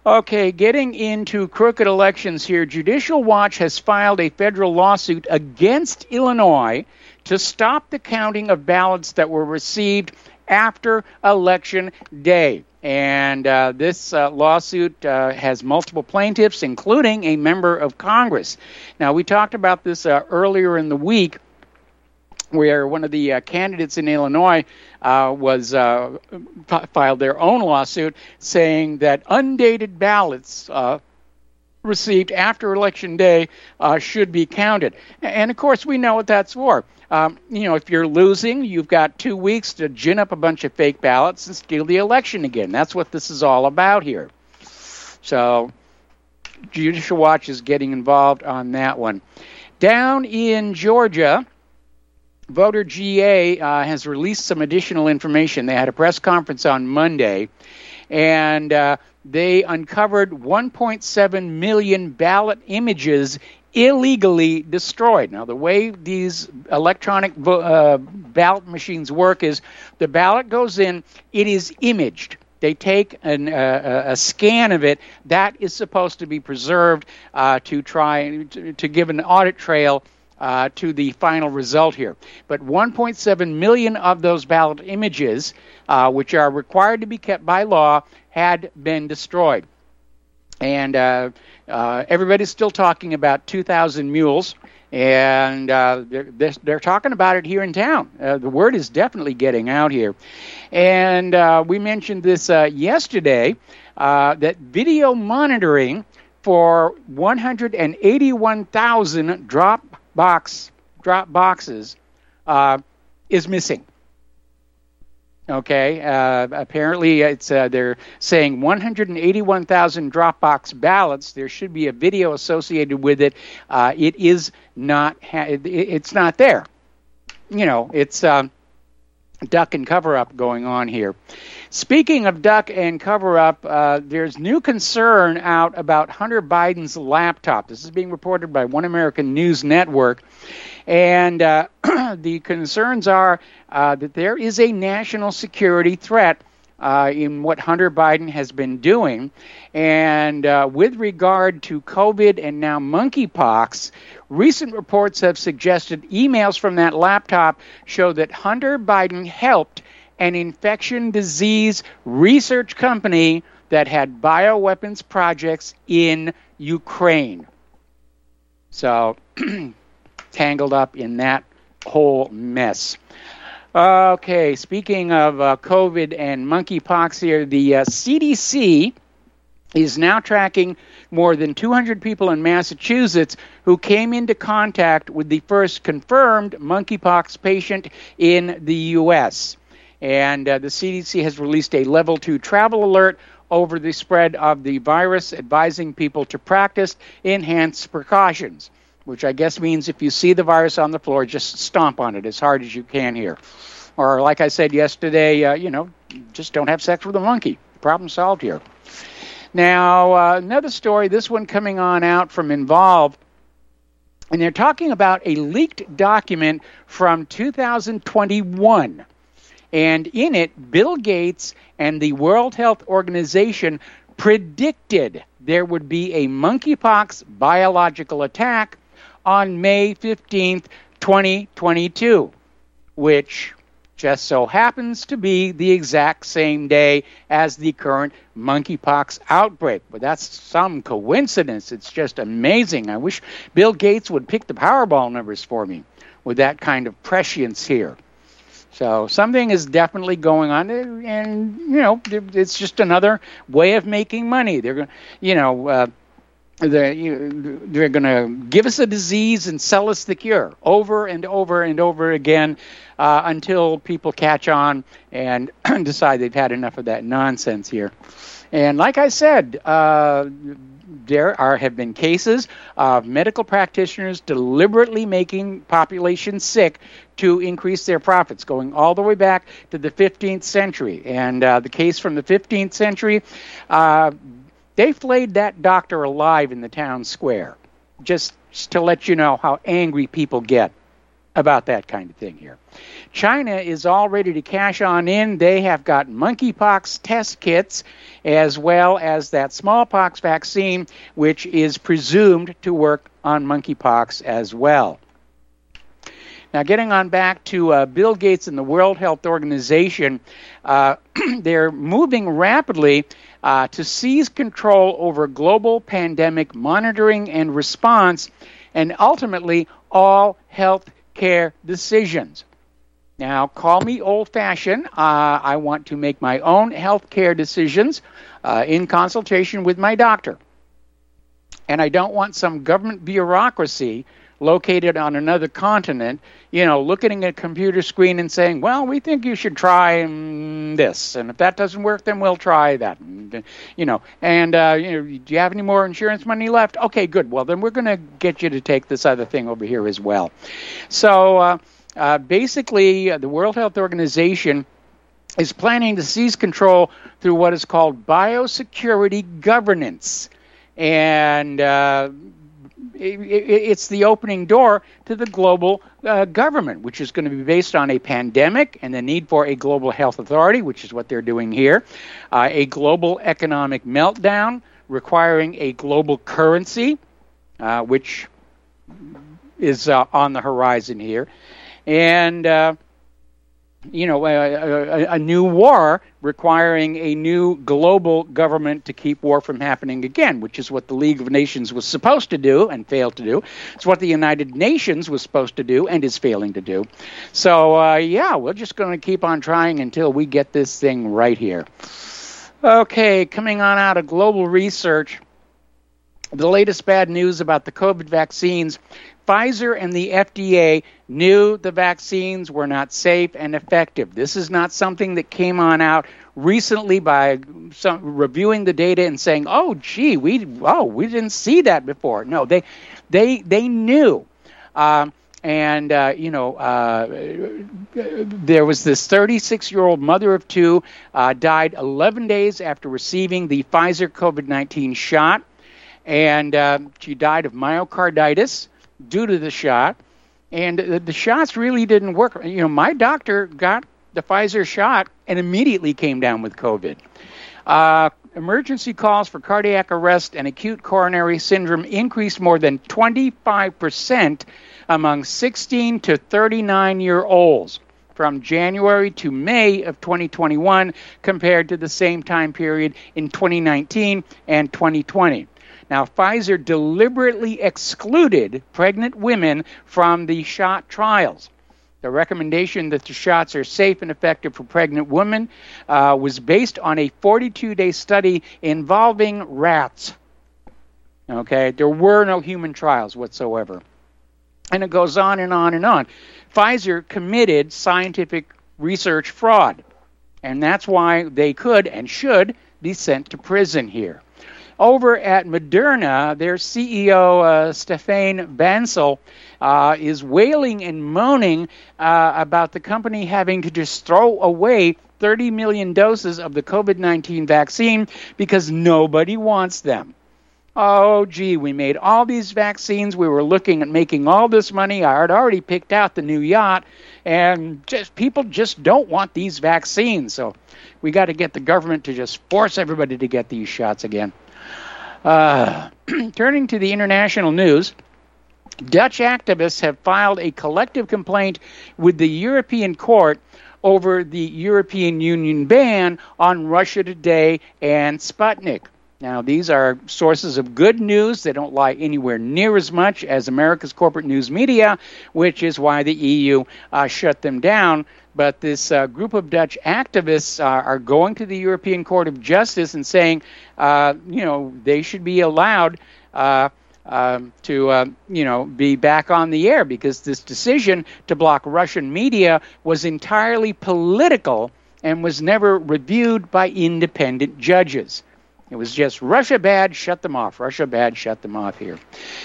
Okay, getting into crooked elections here, Judicial Watch has filed a federal lawsuit against Illinois to stop the counting of ballots that were received after Election Day. And uh, this uh, lawsuit uh, has multiple plaintiffs, including a member of Congress. Now, we talked about this uh, earlier in the week, where one of the uh, candidates in Illinois uh, was uh, f- filed their own lawsuit saying that undated ballots uh, received after Election Day uh, should be counted. And, of course, we know what that's for. Um, you know, if you're losing, you've got two weeks to gin up a bunch of fake ballots and steal the election again. That's what this is all about here. So Judicial Watch is getting involved on that one. Down in Georgia, Voter G A uh, has released some additional information. They had a press conference on Monday, and uh, they uncovered one point seven million ballot images illegally destroyed. Now, the way these electronic vo- uh, ballot machines work is the ballot goes in, it is imaged. They take an, uh, a scan of it. That is supposed to be preserved uh, to try to, to give an audit trail uh, to the final result here. But one point seven million of those ballot images, uh, which are required to be kept by law, had been destroyed. And uh, uh, everybody's still talking about two thousand mules, and uh, they're, they're talking about it here in town. Uh, the word is definitely getting out here. And uh, we mentioned this uh, yesterday, uh, that video monitoring for one hundred eighty-one thousand drop box drop boxes uh, is missing. Okay, uh, apparently it's uh, they're saying one hundred eighty-one thousand Dropbox ballots. There should be a video associated with it. Uh, it is not. Ha- it, it's not there. You know, it's um, duck and cover up going on here. Speaking of duck and cover up, uh, there's new concern out about Hunter Biden's laptop. This is being reported by One American News Network. And uh, the concerns are uh, that there is a national security threat uh, in what Hunter Biden has been doing. And uh, with regard to COVID and now monkeypox, recent reports have suggested emails from that laptop show that Hunter Biden helped an infection disease research company that had bioweapons projects in Ukraine. So tangled up in that whole mess. Okay, speaking of uh, COVID and monkeypox here, the uh, C D C is now tracking more than two hundred people in Massachusetts who came into contact with the first confirmed monkeypox patient in the U S And uh, the C D C has released a level two travel alert over the spread of the virus, advising people to practice enhanced precautions, which I guess means if you see the virus on the floor, just stomp on it as hard as you can here. Or like I said yesterday, uh, you know, just don't have sex with a monkey. Problem solved here. Now, uh, another story, this one coming on out from Involve, and they're talking about a leaked document from two thousand twenty-one. And in it, Bill Gates and the World Health Organization predicted there would be a monkeypox biological attack on May fifteenth, twenty twenty-two, which just so happens to be the exact same day as the current monkeypox outbreak. But that's some coincidence. It's just amazing. I wish Bill Gates would pick the Powerball numbers for me with that kind of prescience here. So something is definitely going on, and, you know, it's just another way of making money. They're going, you know, uh, they're, they're going to give us a disease and sell us the cure over and over and over again uh, until people catch on and decide they've had enough of that nonsense here. And like I said, uh, there are have been cases of medical practitioners deliberately making populations sick to increase their profits, going all the way back to the fifteenth century. And uh, the case from the fifteenth century, uh, they flayed that doctor alive in the town square, just, just to let you know how angry people get about that kind of thing here. China is all ready to cash on in. They have got monkeypox test kits as well as that smallpox vaccine, which is presumed to work on monkeypox as well. Now, getting on back to uh, Bill Gates and the World Health Organization, uh, they're moving rapidly uh, to seize control over global pandemic monitoring and response, and ultimately all health care decisions. Now, call me old-fashioned. Uh, I want to make my own health care decisions uh, in consultation with my doctor. And I don't want some government bureaucracy located on another continent, you know, looking at a computer screen and saying, well, we think you should try um, this. And if that doesn't work, then we'll try that. And, you know, and, uh, you know, do you have any more insurance money left? Okay, good. Well, then we're going to get you to take this other thing over here as well. So, uh, uh, basically, uh, the World Health Organization is planning to seize control through what is called biosecurity governance. And, uh, it's the opening door to the global uh, government, which is going to be based on a pandemic and the need for a global health authority, which is what they're doing here, uh, a global economic meltdown requiring a global currency, uh, which is uh, on the horizon here, and uh, you know, a, a, a new war requiring a new global government to keep war from happening again, which is what the League of Nations was supposed to do and failed to do. It's what the United Nations was supposed to do and is failing to do. So, uh, yeah, we're just going to keep on trying until we get this thing right here. Okay, coming on out of global research, the latest bad news about the COVID vaccines. Pfizer and the F D A knew the vaccines were not safe and effective. This is not something that came on out recently by some, reviewing the data and saying, "Oh, gee, we oh we didn't see that before." No, they they they knew, um, and uh, you know uh, there was this thirty-six-year-old mother of two uh, died eleven days after receiving the Pfizer COVID nineteen shot, and uh, she died of myocarditis due to the shot, and the, the shots really didn't work. You know, my doctor got the Pfizer shot and immediately came down with COVID. Uh, emergency calls for cardiac arrest and acute coronary syndrome increased more than twenty-five percent among sixteen to thirty-nine-year-olds from January to May of twenty twenty-one compared to the same time period in twenty nineteen and twenty twenty. Now, Pfizer deliberately excluded pregnant women from the shot trials. The recommendation that the shots are safe and effective for pregnant women uh, was based on a forty-two day study involving rats. Okay, there were no human trials whatsoever. And it goes on and on and on. Pfizer committed scientific research fraud, and that's why they could and should be sent to prison here. Over at Moderna, their C E O, uh, Stéphane Bancel, uh, is wailing and moaning uh, about the company having to just throw away thirty million doses of the COVID nineteen vaccine because nobody wants them. Oh, gee, we made all these vaccines. We were looking at making all this money. I had already picked out the new yacht, and just people just don't want these vaccines. So we got to get the government to just force everybody to get these shots again. Uh, turning to the international news, Dutch activists have filed a collective complaint with the European Court over the European Union ban on Russia Today and Sputnik. Now, these are sources of good news. They don't lie anywhere near as much as America's corporate news media, which is why the E U uh, shut them down. But this uh, group of Dutch activists uh, are going to the European Court of Justice and saying, uh, you know, they should be allowed uh, uh, to, uh, you know, be back on the air because this decision to block Russian media was entirely political and was never reviewed by independent judges. It was just Russia bad, shut them off. Russia bad, shut them off here.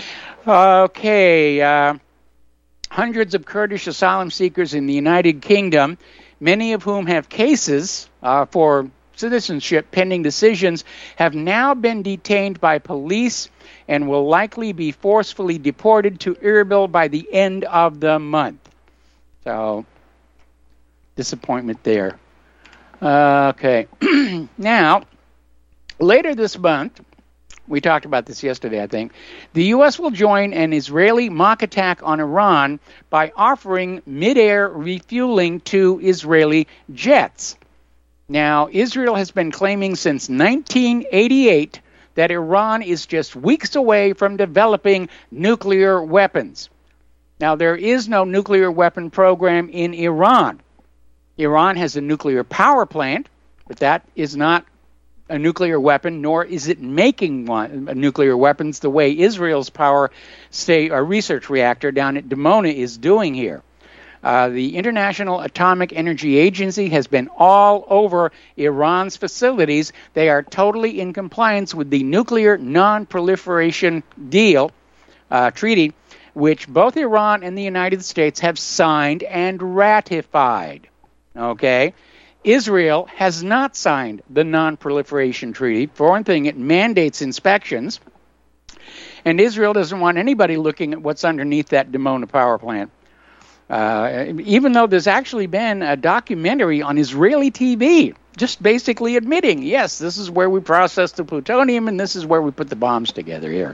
Okay. Uh, hundreds of Kurdish asylum seekers in the United Kingdom, many of whom have cases uh, for citizenship pending decisions, have now been detained by police and will likely be forcefully deported to Erbil by the end of the month. So, disappointment there. Uh, okay. Now, later this month, we talked about this yesterday, I think, the U S will join an Israeli mock attack on Iran by offering mid-air refueling to Israeli jets. Now, Israel has been claiming since nineteen eighty-eight that Iran is just weeks away from developing nuclear weapons. Now, there is no nuclear weapon program in Iran. Iran has a nuclear power plant, but that is not a nuclear weapon, nor is it making one, uh, nuclear weapons the way Israel's power state or research reactor down at Dimona is doing here. Uh, the International Atomic Energy Agency has been all over Iran's facilities. They are totally in compliance with the Nuclear Non-Proliferation Deal uh, Treaty, which both Iran and the United States have signed and ratified. Okay? Israel has not signed the Non-Proliferation Treaty. For one thing, it mandates inspections, and Israel doesn't want anybody looking at what's underneath that Dimona power plant. Uh, even though there's actually been a documentary on Israeli T V just basically admitting, yes, this is where we process the plutonium and this is where we put the bombs together here.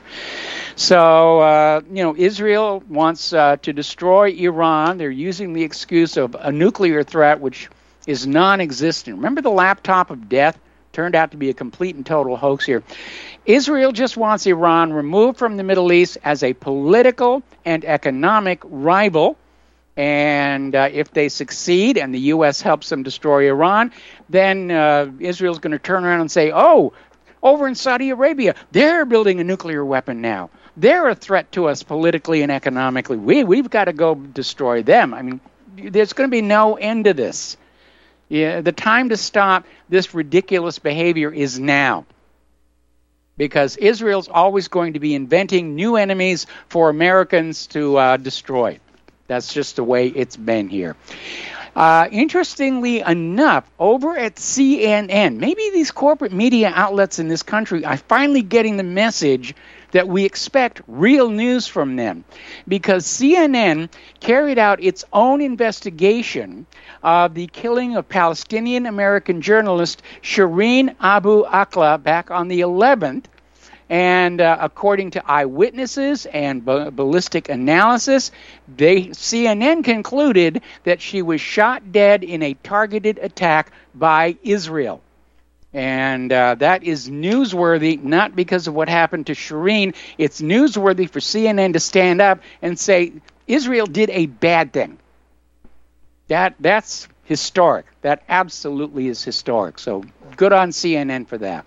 So, uh, you know, Israel wants uh, to destroy Iran. They're using the excuse of a nuclear threat, which is non-existent. Remember the laptop of death? Turned out to be a complete and total hoax here. Israel just wants Iran removed from the Middle East as a political and economic rival. And uh, if they succeed and the U S helps them destroy Iran, then uh, Israel's going to turn around and say, oh, over in Saudi Arabia, they're building a nuclear weapon now. They're a threat to us politically and economically. We, we've got to go destroy them. I mean, there's going to be no end to this. Yeah, the time to stop this ridiculous behavior is now. Because Israel's always going to be inventing new enemies for Americans to uh, destroy. That's just the way it's been here. Uh, interestingly enough, over at C N N, maybe these corporate media outlets in this country are finally getting the message that we expect real news from them. Because C N N carried out its own investigation of the killing of Palestinian-American journalist Shireen Abu Akleh back on the eleventh. And uh, according to eyewitnesses and b- ballistic analysis, they, C N N concluded that she was shot dead in a targeted attack by Israel. And uh, that is newsworthy, not because of what happened to Shireen. It's newsworthy for C N N to stand up and say, Israel did a bad thing. That That's historic. That absolutely is historic. So good on C N N for that.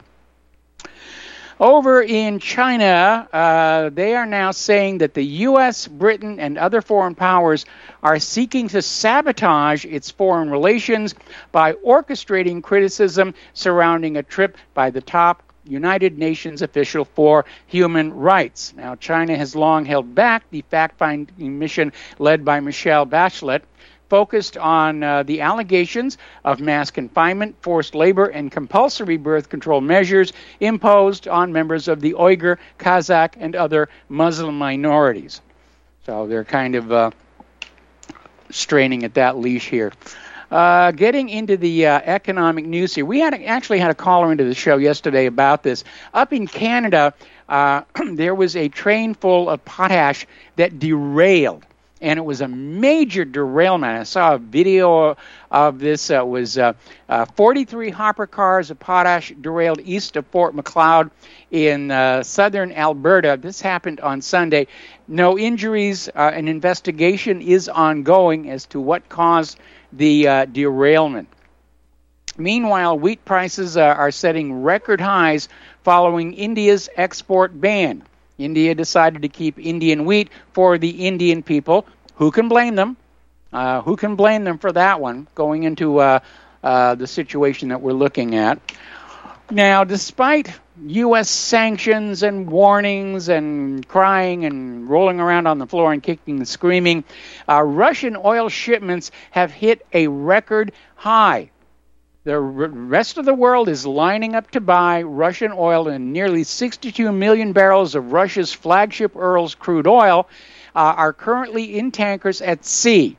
Over in China, uh, they are now saying that the U S, Britain, and other foreign powers are seeking to sabotage its foreign relations by orchestrating criticism surrounding a trip by the top United Nations official for human rights. Now, China has long held back the fact-finding mission led by Michelle Bachelet, focused on uh, the allegations of mass confinement, forced labor, and compulsory birth control measures imposed on members of the Uyghur, Kazakh, and other Muslim minorities. So they're kind of uh, straining at that leash here. Uh, getting into the uh, economic news here, we had actually had a caller into the show yesterday about this. Up in Canada, uh, there was a train full of potash that derailed. And it was a major derailment. I saw a video of this. Uh, it was uh, uh, forty-three hopper cars of potash derailed east of Fort Macleod in uh, southern Alberta. This happened on Sunday. No injuries. Uh, an investigation is ongoing as to what caused the uh, derailment. Meanwhile, wheat prices uh, are setting record highs following India's export ban. India decided to keep Indian wheat for the Indian people. Who can blame them? Uh, who can blame them for that one, going into uh, uh, the situation that we're looking at? Now, despite U S sanctions and warnings and crying and rolling around on the floor and kicking and screaming, uh, Russian oil shipments have hit a record high. The rest of the world is lining up to buy Russian oil, and nearly sixty-two million barrels of Russia's flagship Urals crude oil uh, are currently in tankers at sea.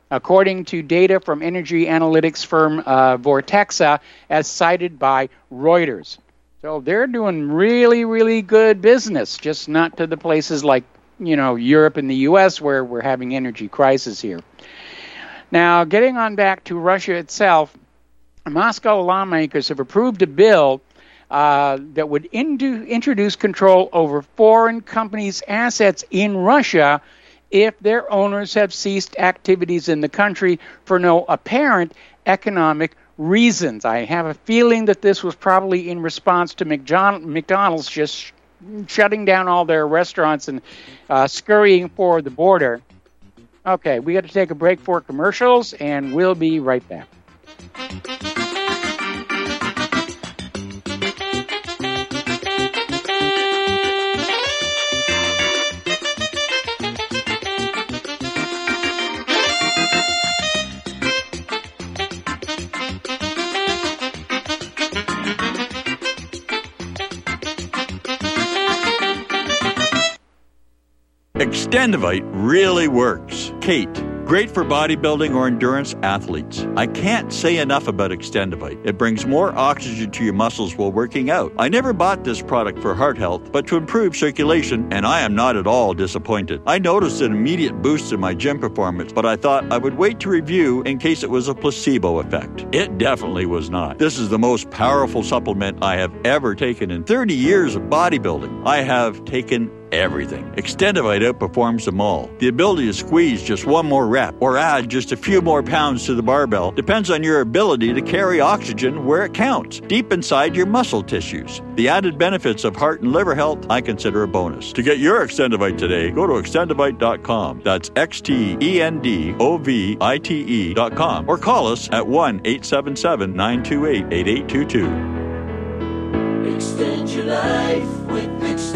according to data from energy analytics firm uh, Vortexa, as cited by Reuters. So they're doing really, really good business, just not to the places like, you know, Europe and the U S where we're having energy crisis here. Now, getting on back to Russia itself, Moscow lawmakers have approved a bill uh, that would indu- introduce control over foreign companies' assets in Russia if their owners have ceased activities in the country for no apparent economic reasons. I have a feeling that this was probably in response to McDonald- McDonald's just sh- shutting down all their restaurants and uh, scurrying for the border. Okay, we got to take a break for commercials, and we'll be right back. Extendivite really works. Kate, great for bodybuilding or endurance athletes. I can't say enough about Extendivite. It brings more oxygen to your muscles while working out. I never bought this product for heart health, but to improve circulation, and I am not at all disappointed. I noticed an immediate boost in my gym performance, but I thought I would wait to review in case it was a placebo effect. It definitely was not. This is the most powerful supplement I have ever taken in thirty years of bodybuilding. I have taken everything. Extendivite outperforms them all. The ability to squeeze just one more rep or add just a few more pounds to the barbell depends on your ability to carry oxygen where it counts, deep inside your muscle tissues. The added benefits of heart and liver health I consider a bonus. To get your Extendivite today, go to extendivite dot com. That's X T E N D O V I T E dot com or call us at one eight seven seven, nine two eight, eight eight two two. Extend your life with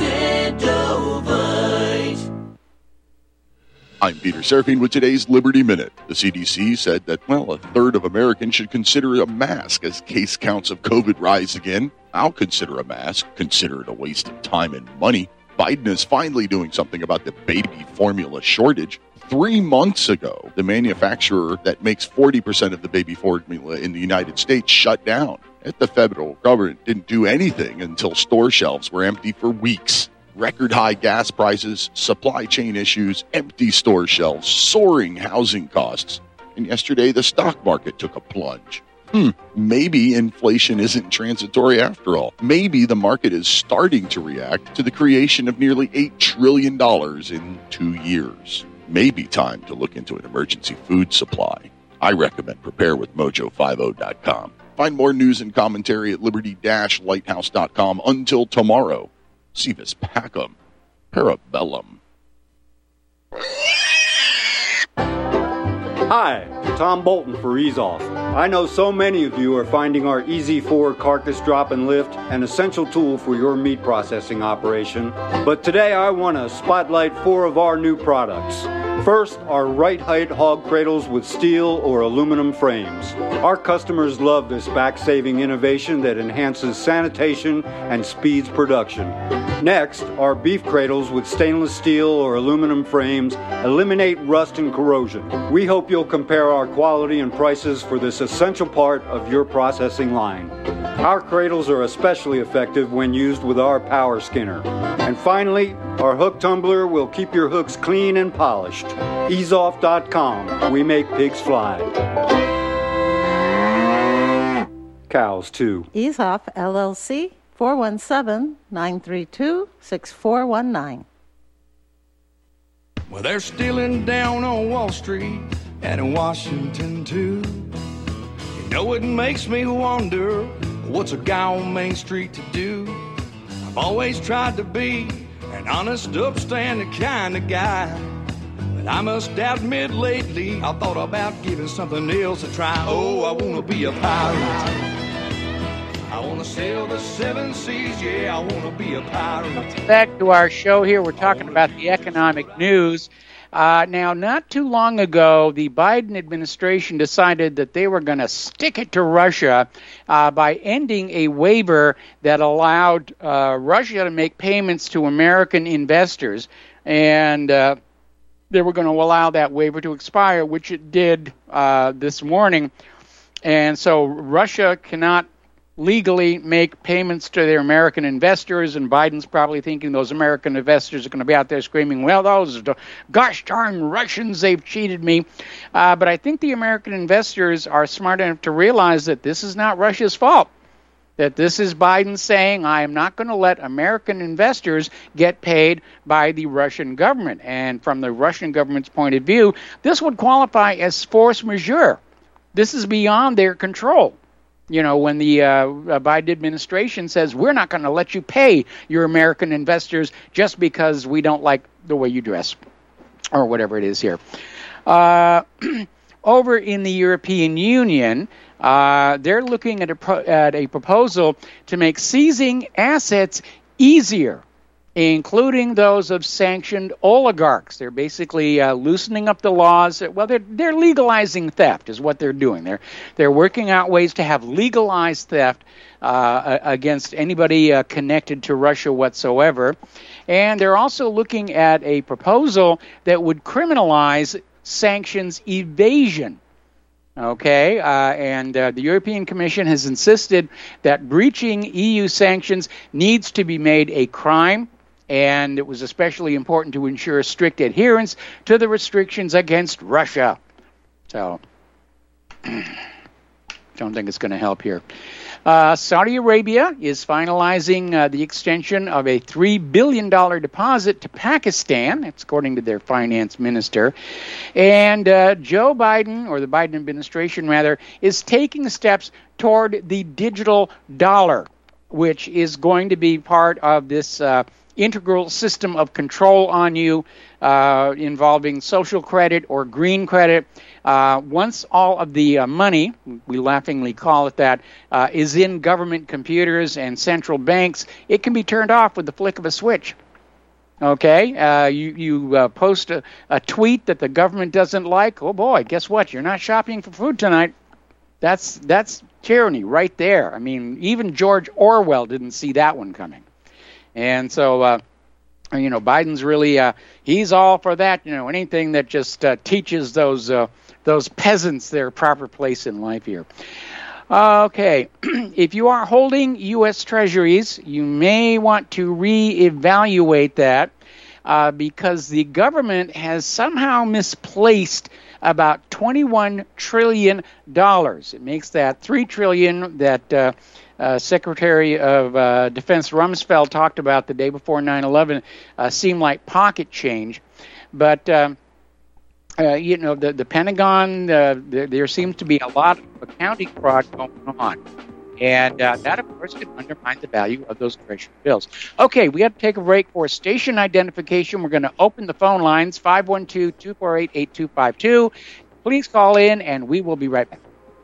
Extendovite. I'm Peter Serafine with today's Liberty Minute. The C D C said that, well, a third of Americans should consider a mask as case counts of COVID rise again. I'll consider a mask, consider it a waste of time and money. Biden is finally doing something about the baby formula shortage. Three months ago, the manufacturer that makes forty percent of the baby formula in the United States shut down. At the federal government didn't do anything until store shelves were empty for weeks. Record high gas prices, supply chain issues, empty store shelves, soaring housing costs. And yesterday, the stock market took a plunge. Hmm, maybe inflation isn't transitory after all. Maybe the market is starting to react to the creation of nearly eight trillion dollars in two years. Maybe time to look into an emergency food supply. I recommend prepare with mojo fifty dot com. Find more news and commentary at liberty dash lighthouse dot com. Until tomorrow, Civis Pacem, Parabellum. Hi, Tom Bolton for EaseOff. I know so many of you are finding our E Z four carcass drop and lift an essential tool for your meat processing operation. But today I want to spotlight four of our new products. First, our right height hog cradles with steel or aluminum frames. Our customers love this back-saving innovation that enhances sanitation and speeds production. Next, our beef cradles with stainless steel or aluminum frames eliminate rust and corrosion. We hope you'll compare our quality and prices for this essential part of your processing line. Our cradles are especially effective when used with our power skinner. And finally, our hook tumbler will keep your hooks clean and polished. ease off dot com. We make pigs fly. Cows, too. EaseOff, L L C, four one seven, nine three two, six four one nine. Well, they're stealing down on Wall Street and in Washington, too. You know, it makes me wonder, what's a guy on Main Street to do? I've always tried to be an honest, upstanding kind of guy. But I must admit lately, I thought about giving something else a try. Oh, I want to be a pirate. I want to sail the seven seas, yeah, I want to be a pirate. Back to our show here, we're talking about the economic news. Uh, now, not too long ago, the Biden administration decided that they were going to stick it to Russia uh, by ending a waiver that allowed uh, Russia to make payments to American investors. And uh, they were going to allow that waiver to expire, which it did uh, this morning. And so Russia cannot legally make payments to their American investors, and Biden's probably thinking those American investors are going to be out there screaming, well, those gosh darn Russians, they've cheated me. Uh, but I think the American investors are smart enough to realize that this is not Russia's fault, that this is Biden saying, I am not going to let American investors get paid by the Russian government. And from the Russian government's point of view, this would qualify as force majeure. This is beyond their control. You know, when the uh, Biden administration says, we're not going to let you pay your American investors just because we don't like the way you dress or whatever it is here. Uh, over in the European Union, uh, they're looking at a, pro- at a proposal to make seizing assets easier, including those of sanctioned oligarchs. They're basically uh, loosening up the laws. Well, they're they're legalizing theft is what they're doing. They're they're working out ways to have legalized theft uh, against anybody uh, connected to Russia whatsoever. And they're also looking at a proposal that would criminalize sanctions evasion. Okay, uh, and uh, the European Commission has insisted that breaching E U sanctions needs to be made a crime. And it was especially important to ensure strict adherence to the restrictions against Russia. So, don't think it's going to help here. Uh, Saudi Arabia is finalizing uh, the extension of a three billion dollars deposit to Pakistan. That's according to their finance minister. And uh, Joe Biden, or the Biden administration rather, is taking steps toward the digital dollar, which is going to be part of this uh, integral system of control on you uh, involving social credit or green credit. Uh, once all of the uh, money, we laughingly call it that, uh, is in government computers and central banks, it can be turned off with the flick of a switch. Okay, uh, you, you uh, post a, a tweet that the government doesn't like. Oh boy, guess what? You're not shopping for food tonight. That's that's tyranny right there. I mean, even George Orwell didn't see that one coming. And so, uh, you know, Biden's really, uh, he's all for that, you know, anything that just uh, teaches those uh, those peasants their proper place in life here. Uh, okay, if you are holding U S Treasuries, you may want to reevaluate that uh, because the government has somehow misplaced about twenty-one trillion dollars. It makes that three trillion dollars that uh, uh, Secretary of uh, Defense Rumsfeld talked about the day before nine eleven uh, seem like pocket change. But, um, uh, you know, the, the Pentagon, uh, there, there seems to be a lot of accounting fraud going on. And uh, that, of course, could undermine the value of those Treasury bills. Okay, we have to take a break for station identification. We're going to open the phone lines, five one two, two four eight, eight two five two. Please call in, and we will be right back.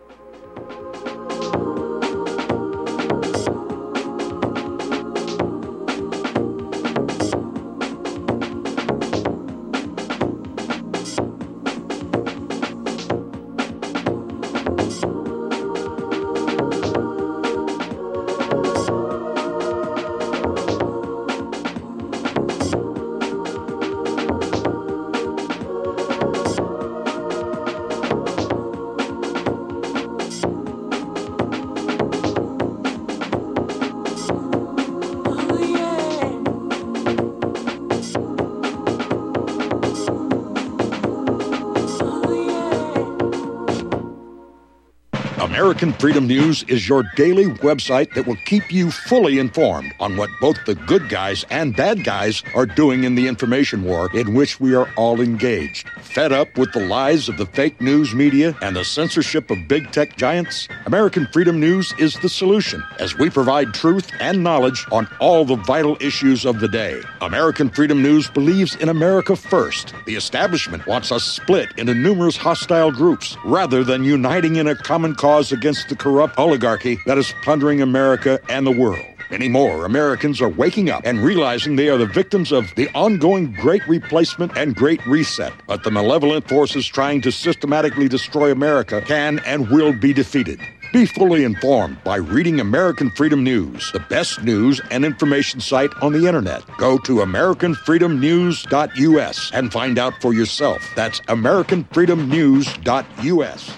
American Freedom News is your daily website that will keep you fully informed on what both the good guys and bad guys are doing in the information war in which we are all engaged. Fed up with the lies of the fake news media and the censorship of big tech giants? American Freedom News is the solution, as we provide truth and knowledge on all the vital issues of the day. American Freedom News believes in America first. The establishment wants us split into numerous hostile groups rather than uniting in a common cause against the corrupt oligarchy that is plundering America and the world. Many more Americans are waking up and realizing they are the victims of the ongoing Great Replacement and Great Reset. But the malevolent forces trying to systematically destroy America can and will be defeated. Be fully informed by reading American Freedom News, the best news and information site on the internet. Go to American Freedom News dot U S and find out for yourself. That's American Freedom News dot U S.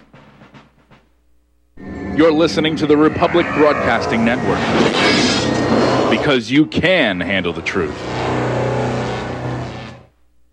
You're listening to the Republic Broadcasting Network, because you can handle the truth.